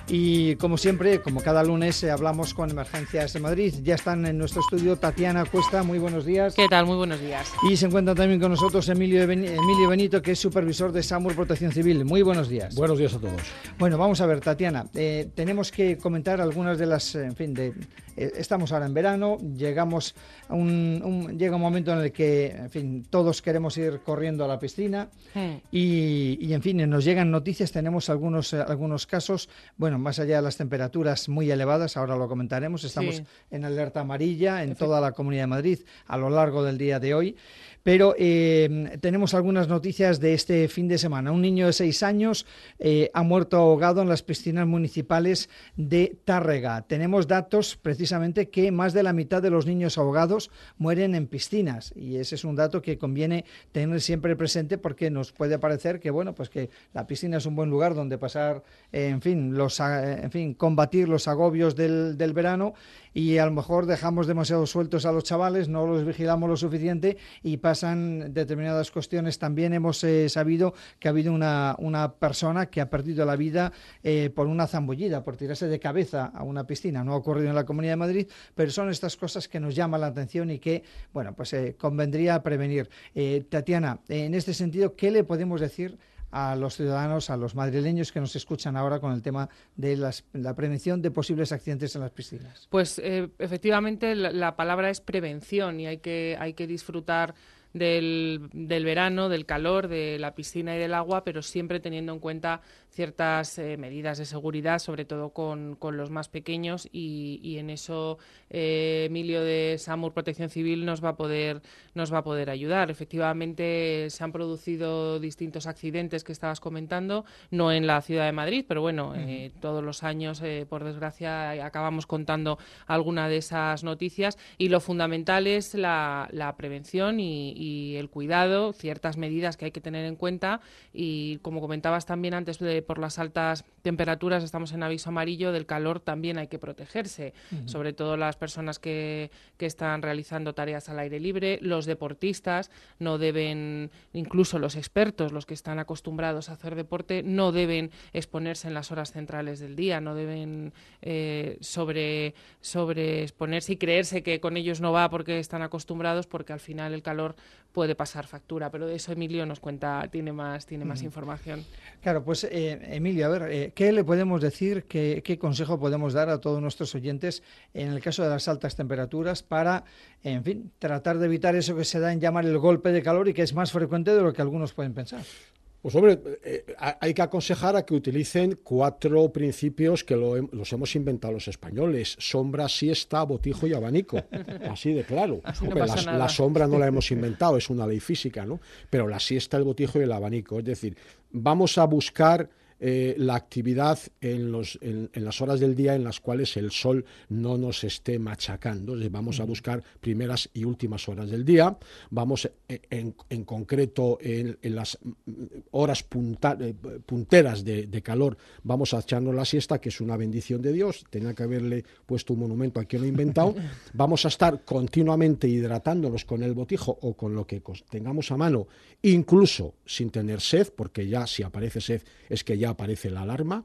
Y como siempre, como cada lunes, hablamos con Emergencias de Madrid. Ya están en nuestro estudio Tatiana Cuesta, muy buenos días. ¿Qué tal? Muy buenos días. Y se encuentra también con nosotros Emilio Benito, que es supervisor de SAMUR Protección Civil. Muy buenos días. Buenos días a todos. Bueno, vamos a ver, Tatiana, tenemos que comentar algunas de las, estamos ahora en verano, llega un momento en el que, en fin, todos queremos ir corriendo a la piscina y en fin, nos llegan noticias, tenemos algunos casos, bueno, más allá de las temperaturas muy elevadas, ahora lo comentaremos, estamos en alerta amarilla en toda la Comunidad de Madrid a lo largo del día de hoy. Pero tenemos algunas noticias de este fin de semana. Un niño de 6 años ha muerto ahogado en las piscinas municipales de Tárrega. Tenemos datos precisamente que más de la mitad de los niños ahogados mueren en piscinas, y ese es un dato que conviene tener siempre presente, porque nos puede parecer que bueno, pues que la piscina es un buen lugar donde pasar, combatir los agobios del verano, y a lo mejor dejamos demasiado sueltos a los chavales, no los vigilamos lo suficiente y pasan determinadas cuestiones. También hemos sabido que ha habido una persona que ha perdido la vida por una zambullida, por tirarse de cabeza a una piscina. No ha ocurrido en la Comunidad de Madrid, pero son estas cosas que nos llaman la atención y que, bueno, pues convendría prevenir. Tatiana, en este sentido, ¿qué le podemos decir a los ciudadanos, a los madrileños que nos escuchan ahora con el tema de la prevención de posibles accidentes en las piscinas? Pues efectivamente la palabra es prevención, y hay que disfrutar del verano, del calor, de la piscina y del agua, pero siempre teniendo en cuenta ciertas medidas de seguridad, sobre todo con los más pequeños, y en eso Emilio de SAMUR Protección Civil nos va a poder ayudar. Efectivamente se han producido distintos accidentes que estabas comentando, no en la ciudad de Madrid, pero bueno, todos los años, por desgracia, acabamos contando alguna de esas noticias, y lo fundamental es la prevención y el cuidado, ciertas medidas que hay que tener en cuenta, y como comentabas también antes, por las altas temperaturas estamos en aviso amarillo, del calor también hay que protegerse, sobre todo las personas que están realizando tareas al aire libre, los deportistas no deben, incluso los expertos, los que están acostumbrados a hacer deporte, no deben exponerse en las horas centrales del día, no deben sobreexponerse y creerse que con ellos no va porque están acostumbrados, porque al final el calor puede pasar factura. Pero de eso Emilio nos cuenta, tiene más información. Claro, pues Emilio, a ver, ¿qué le podemos decir, qué consejo podemos dar a todos nuestros oyentes en el caso de las altas temperaturas para, en fin, tratar de evitar eso que se da en llamar el golpe de calor y que es más frecuente de lo que algunos pueden pensar? Pues hombre, hay que aconsejar a que utilicen 4 principios que los hemos inventado los españoles: sombra, siesta, botijo y abanico. Así de claro. Así no Hombre, pasa nada. la sombra no la hemos inventado, es una ley física, ¿no? Pero la siesta, el botijo y el abanico. Es decir, vamos a buscar la actividad en las horas del día en las cuales el sol no nos esté machacando. Vamos a buscar primeras y últimas horas del día. Vamos en concreto en las horas punteras de calor, vamos a echarnos la siesta, que es una bendición de Dios. Tenía que haberle puesto un monumento a quien lo ha inventado. Vamos a estar continuamente hidratándonos con el botijo o con lo que tengamos a mano, incluso sin tener sed, porque ya si aparece sed es que ya aparece la alarma.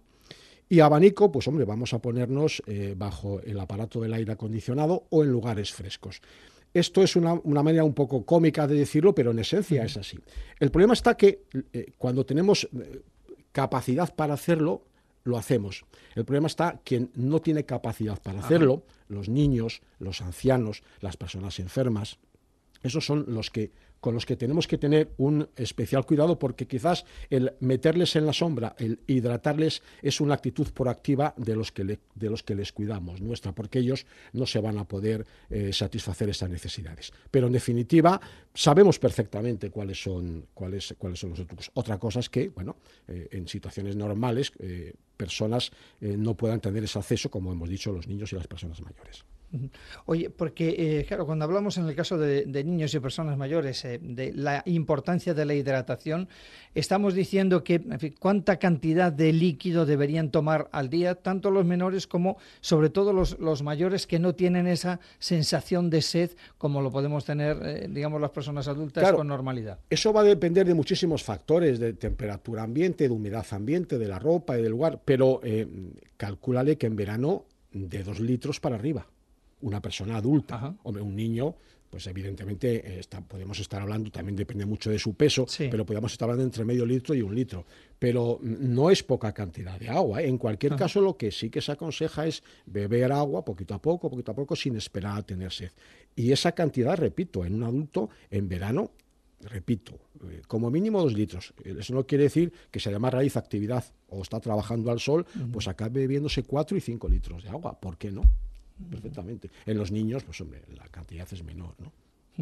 Y abanico, pues hombre, vamos a ponernos bajo el aparato del aire acondicionado o en lugares frescos. Esto es una manera un poco cómica de decirlo, pero en esencia es así. El problema está que cuando tenemos capacidad para hacerlo, lo hacemos. El problema está quien no tiene capacidad para hacerlo, los niños, los ancianos, las personas enfermas. Esos son con los que tenemos que tener un especial cuidado, porque quizás el meterles en la sombra, el hidratarles, es una actitud proactiva de los que les cuidamos nuestra, porque ellos no se van a poder satisfacer esas necesidades. Pero en definitiva sabemos perfectamente cuáles son los trucos. Otra cosa es que, bueno, en situaciones normales personas no puedan tener ese acceso, como hemos dicho, los niños y las personas mayores. Oye, porque claro, cuando hablamos en el caso de niños y personas mayores de la importancia de la hidratación, estamos diciendo que, en fin, cuánta cantidad de líquido deberían tomar al día, tanto los menores como sobre todo los mayores que no tienen esa sensación de sed como lo podemos tener, digamos, las personas adultas Claro, con normalidad. eso va a depender de muchísimos factores, de temperatura ambiente, de humedad ambiente, de la ropa y del lugar, pero calcúlale que en verano de 2 litros para arriba. Una persona adulta. Ajá. Hombre, un niño, pues evidentemente podemos estar hablando, también depende mucho de su peso, Sí. pero podemos estar hablando entre medio litro y 1 litro. Pero no es poca cantidad de agua, ¿eh? En cualquier Ajá. caso, lo que sí que se aconseja es beber agua poquito a poco, sin esperar a tener sed. Y esa cantidad, repito, en un adulto, en verano, repito, como mínimo 2 litros. Eso no quiere decir que si además realiza actividad o está trabajando al sol, pues acabe bebiéndose 4 y 5 litros de agua. ¿Por qué no? Perfectamente. En los niños, pues hombre, la cantidad es menor, ¿no?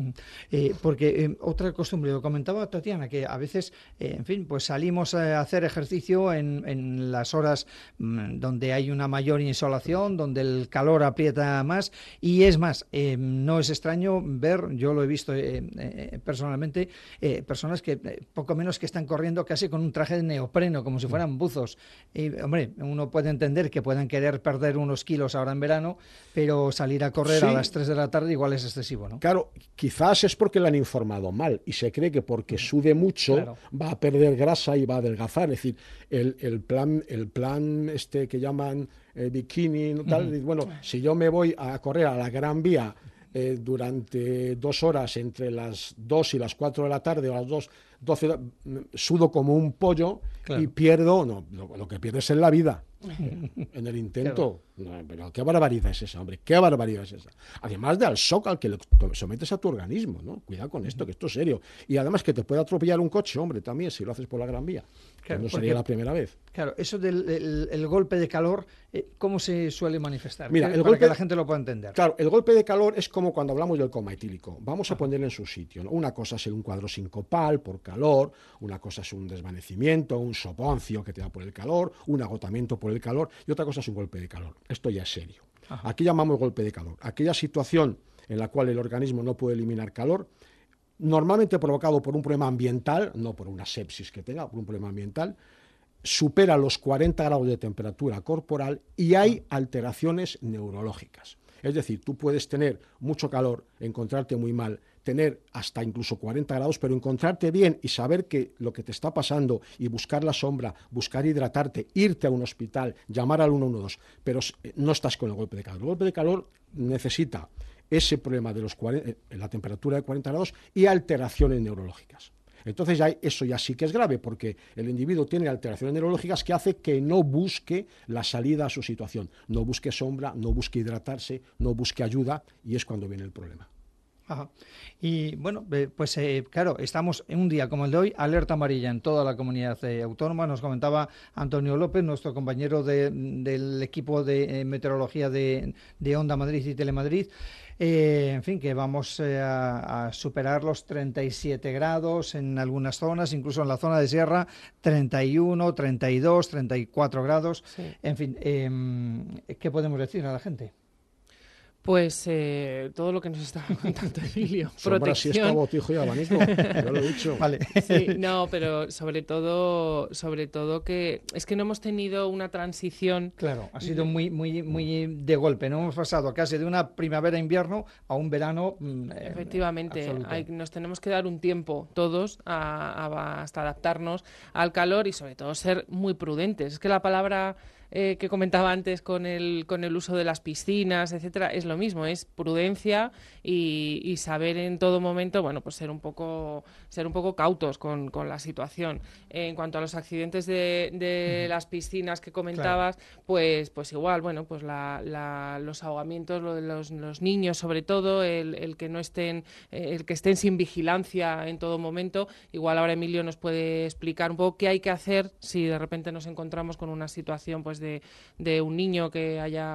Porque otra costumbre, lo comentaba Tatiana, que a veces, en fin, pues salimos a hacer ejercicio en las horas donde hay una mayor insolación, donde el calor aprieta más, y es más, no es extraño ver, yo lo he visto personalmente, personas que poco menos que están corriendo casi con un traje de neopreno, como si fueran buzos. Y, hombre, uno puede entender que puedan querer perder unos kilos ahora en verano, pero salir a correr a Sí. las 3 de la tarde igual es excesivo, ¿no? Claro, quizás es porque le han informado mal y se cree que porque sude mucho Claro. va a perder grasa y va a adelgazar. Es decir, el plan este que llaman bikini, ¿no? Tal, bueno, si yo me voy a correr a la Gran Vía durante 2 horas entre las 2 y las 4 de la tarde o las 12, sudo como un pollo Claro. y pierdo, no, lo que pierdes es la vida. En el intento, no, pero qué barbaridad es esa, hombre, qué barbaridad es esa. Además del shock al que le sometes a tu organismo, ¿no? Cuidado con esto, que esto es serio. Y además que te puede atropellar un coche, hombre, también, si lo haces por la Gran Vía. Claro, Que no porque- sería la primera vez. Claro, eso del el golpe de calor, ¿cómo se suele manifestar? Mira, el Para golpe- que la gente lo pueda entender. Claro, el golpe de calor es como cuando hablamos del coma etílico. Vamos a ponerlo en su sitio, ¿no? Una cosa es un cuadro sincopal por calor, una cosa es un desvanecimiento, un soponcio que te da por el calor, un agotamiento por el calor, y otra cosa es un golpe de calor. Esto ya es serio. Aquí llamamos golpe de calor. Aquella situación en la cual el organismo no puede eliminar calor, normalmente provocado por un problema ambiental, no por una sepsis que tenga, por un problema ambiental, supera los 40 grados de temperatura corporal y hay alteraciones neurológicas. Es decir, tú puedes tener mucho calor, encontrarte muy mal, tener hasta incluso 40 grados, pero encontrarte bien y saber que lo que te está pasando y buscar la sombra, buscar hidratarte, irte a un hospital, llamar al 112, pero no estás con el golpe de calor. El golpe de calor necesita ese problema de la temperatura de 40 grados y alteraciones neurológicas. Entonces eso ya sí que es grave, porque el individuo tiene alteraciones neurológicas que hace que no busque la salida a su situación, no busque sombra, no busque hidratarse, no busque ayuda, y es cuando viene el problema. Ajá. Y bueno, pues claro, estamos en un día como el de hoy, alerta amarilla en toda la comunidad autónoma. Nos comentaba Antonio López, nuestro compañero del equipo de meteorología de Onda Madrid y Telemadrid. En fin, que vamos a superar los 37 grados en algunas zonas, incluso en la zona de sierra, 31, 32, 34 grados. Sí. En fin, ¿qué podemos decir a la gente? Pues todo lo que nos estaba contando Emilio. Sombra, siesta, Protección. botijo y abanico, ya lo he dicho. Vale. Sí, no, pero sobre todo que es que no hemos tenido una transición. Claro, ha sido muy de golpe, ¿no? Hemos pasado casi de una primavera-invierno a un verano. Efectivamente, absoluto. nos tenemos que dar un tiempo todos hasta adaptarnos al calor y sobre todo ser muy prudentes. Es que la palabra que comentaba antes con el uso de las piscinas, etcétera, es lo mismo, es prudencia y saber en todo momento, bueno, pues ser un poco cautos con la situación. En cuanto a los accidentes de las piscinas que comentabas, claro, pues igual, bueno, pues los ahogamientos, lo de los niños sobre todo, el que no estén, el que estén sin vigilancia en todo momento. Igual ahora Emilio nos puede explicar un poco qué hay que hacer si de repente nos encontramos con una situación pues de un niño que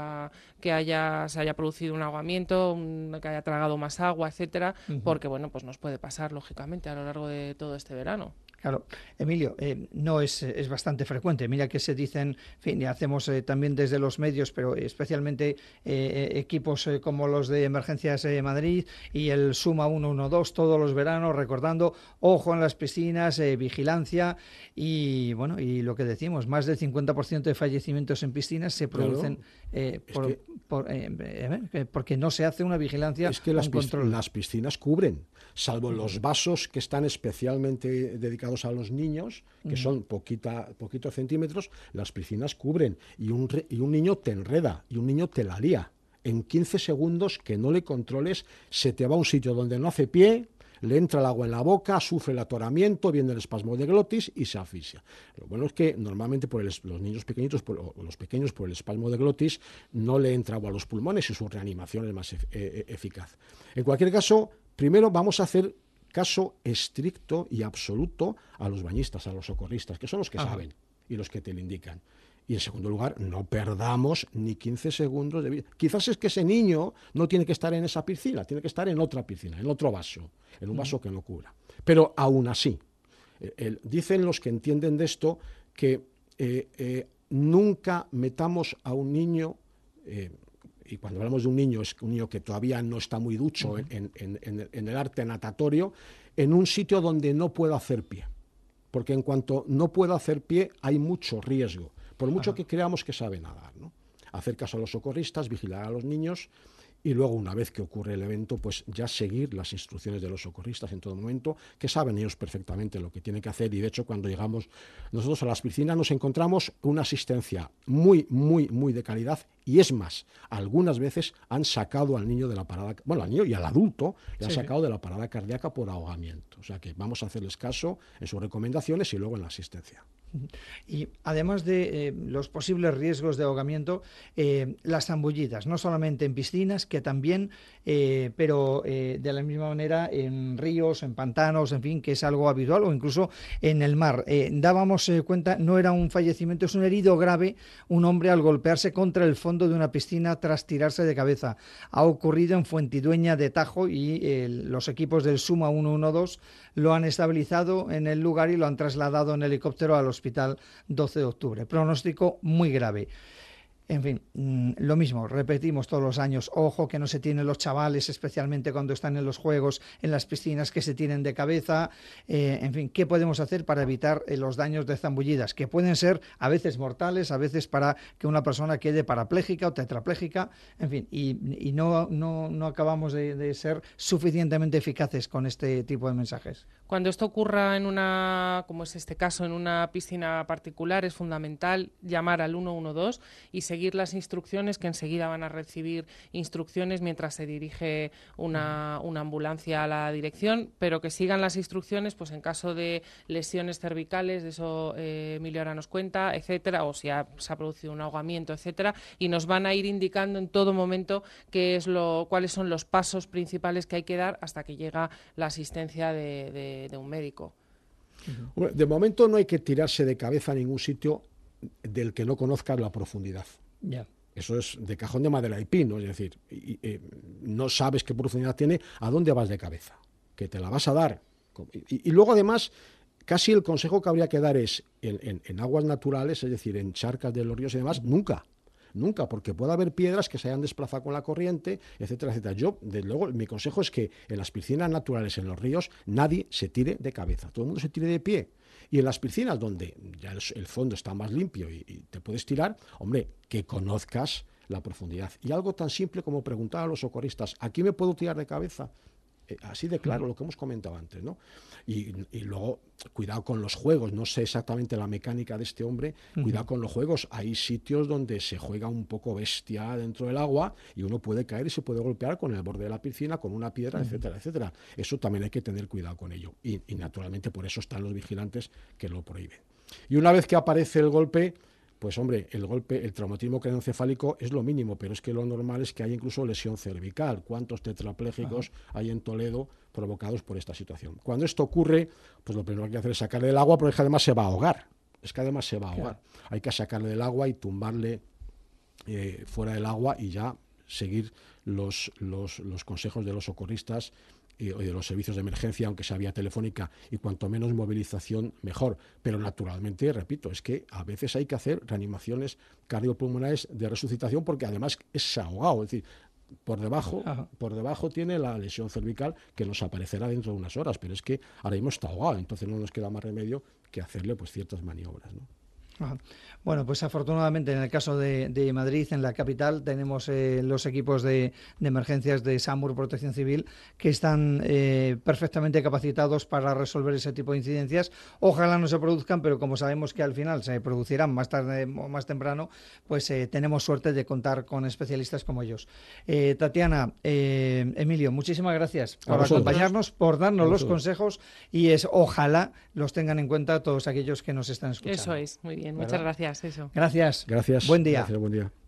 se haya producido un ahogamiento, que haya tragado más agua, etcétera, porque bueno, pues nos puede pasar lógicamente a lo largo de todo este verano. Claro, Emilio, no es bastante frecuente. Mira que se dicen, en fin, y hacemos también desde los medios, pero especialmente equipos como los de Emergencias Madrid y el Suma 112 todos los veranos, recordando, ojo en las piscinas, vigilancia y bueno, y lo que decimos, más del 50% de fallecimientos en piscinas se producen porque no se hace una vigilancia es que o un control. Las piscinas cubren, salvo los vasos que están especialmente dedicados a los niños, que son poquitos centímetros, las piscinas cubren y un niño te enreda y un niño te la lía. En 15 segundos que no le controles, se te va a un sitio donde no hace pie, le entra el agua en la boca, sufre el atoramiento, viene el espasmo de glotis y se asfixia. Lo bueno es que normalmente los niños pequeñitos, los pequeños por el espasmo de glotis, no le entra agua a los pulmones y su reanimación es más eficaz. En cualquier caso, primero vamos a hacer caso estricto y absoluto a los bañistas, a los socorristas, que son los que saben y los que te lo indican. Y en segundo lugar, no perdamos ni 15 segundos de vida. Quizás es que ese niño no tiene que estar en esa piscina, tiene que estar en otra piscina, en otro vaso, en un vaso que no cubra. Pero aún así, dicen los que entienden de esto que nunca metamos a un niño, y cuando hablamos de un niño, es un niño que todavía no está muy ducho en el arte natatorio, en un sitio donde no pueda hacer pie. Porque en cuanto no pueda hacer pie, hay mucho riesgo. Por mucho que creamos que sabe nadar, ¿no? Hacer caso a los socorristas, vigilar a los niños y luego, una vez que ocurre el evento, pues ya seguir las instrucciones de los socorristas en todo momento, que saben ellos perfectamente lo que tienen que hacer. Y de hecho, cuando llegamos nosotros a las piscinas, nos encontramos una asistencia muy, muy, muy de calidad. Y es más, algunas veces han sacado al niño de la parada, bueno, al niño y al adulto le han sacado de la parada cardíaca por ahogamiento. O sea que vamos a hacerles caso en sus recomendaciones y luego en la asistencia. Y además de los posibles riesgos de ahogamiento, las zambullidas, no solamente en piscinas, que también, pero de la misma manera en ríos, en pantanos, en fin, que es algo habitual, o incluso en el mar. Dábamos cuenta, no era un fallecimiento, es un herido grave, un hombre al golpearse contra el fondo de una piscina tras tirarse de cabeza. Ha ocurrido en Fuentidueña de Tajo y los equipos del Suma 112 lo han estabilizado en el lugar y lo han trasladado en helicóptero al Hospital 12 de Octubre. Pronóstico muy grave. En fin, lo mismo, repetimos todos los años, ojo que no se tienen los chavales, especialmente cuando están en los juegos, en las piscinas, que se tiren de cabeza, en fin, ¿qué podemos hacer para evitar los daños de zambullidas? Que pueden ser a veces mortales, a veces para que una persona quede parapléjica o tetrapléjica, en fin, y no acabamos de ser suficientemente eficaces con este tipo de mensajes. Cuando esto ocurra en una, como es este caso, en una piscina particular, es fundamental llamar al 112 y seguir las instrucciones, que enseguida van a recibir instrucciones mientras se dirige una ambulancia a la dirección, pero que sigan las instrucciones pues en caso de lesiones cervicales, de eso Emilio ahora nos cuenta, etcétera, o si se ha producido un ahogamiento, etcétera, y nos van a ir indicando en todo momento cuáles son los pasos principales que hay que dar hasta que llega la asistencia de un médico. De momento no hay que tirarse de cabeza a ningún sitio del que no conozcas la profundidad. Yeah. Eso es de cajón de madera y pino, es decir, no sabes qué profundidad tiene, ¿a dónde vas de cabeza? Que te la vas a dar. Y luego, además, casi el consejo que habría que dar es en aguas naturales, es decir, en charcas de los ríos y demás, nunca, porque puede haber piedras que se hayan desplazado con la corriente, etcétera, etcétera. Yo, desde luego, mi consejo es que en las piscinas naturales, en los ríos, nadie se tire de cabeza, todo el mundo se tire de pie. Y en las piscinas donde ya el fondo está más limpio y te puedes tirar, hombre, que conozcas la profundidad. Y algo tan simple como preguntar a los socorristas, ¿aquí me puedo tirar de cabeza? Así de claro, lo que hemos comentado antes, ¿no? Y luego, cuidado con los juegos, no sé exactamente la mecánica de este hombre, cuidado con los juegos, hay sitios donde se juega un poco bestia dentro del agua y uno puede caer y se puede golpear con el borde de la piscina, con una piedra, etcétera, etcétera. Eso también hay que tener cuidado con ello y naturalmente por eso están los vigilantes que lo prohíben. Y una vez que aparece el golpe, pues hombre, el traumatismo craneoencefálico es lo mínimo, pero es que lo normal es que haya incluso lesión cervical. ¿Cuántos tetrapléjicos hay en Toledo provocados por esta situación? Cuando esto ocurre, pues lo primero que hay que hacer es sacarle del agua, porque es que además se va a ahogar. Claro. Hay que sacarle del agua y tumbarle fuera del agua y ya seguir los consejos de los socorristas y de los servicios de emergencia, aunque sea vía telefónica, y cuanto menos movilización, mejor. Pero naturalmente, repito, es que a veces hay que hacer reanimaciones cardiopulmonares de resucitación porque además es ahogado, es decir, por debajo tiene la lesión cervical que nos aparecerá dentro de unas horas, pero es que ahora mismo está ahogado, entonces no nos queda más remedio que hacerle pues ciertas maniobras, ¿no? Ajá. Bueno, pues afortunadamente en el caso de Madrid, en la capital, tenemos los equipos de emergencias de SAMUR Protección Civil que están perfectamente capacitados para resolver ese tipo de incidencias. Ojalá no se produzcan, pero como sabemos que al final se producirán más tarde o más temprano, pues tenemos suerte de contar con especialistas como ellos. Tatiana, Emilio, muchísimas gracias por acompañarnos, por darnos los consejos y ojalá los tengan en cuenta todos aquellos que nos están escuchando. Eso es, muy bien, muchas gracias. Eso. Gracias. Gracias. Buen día. Gracias, buen día.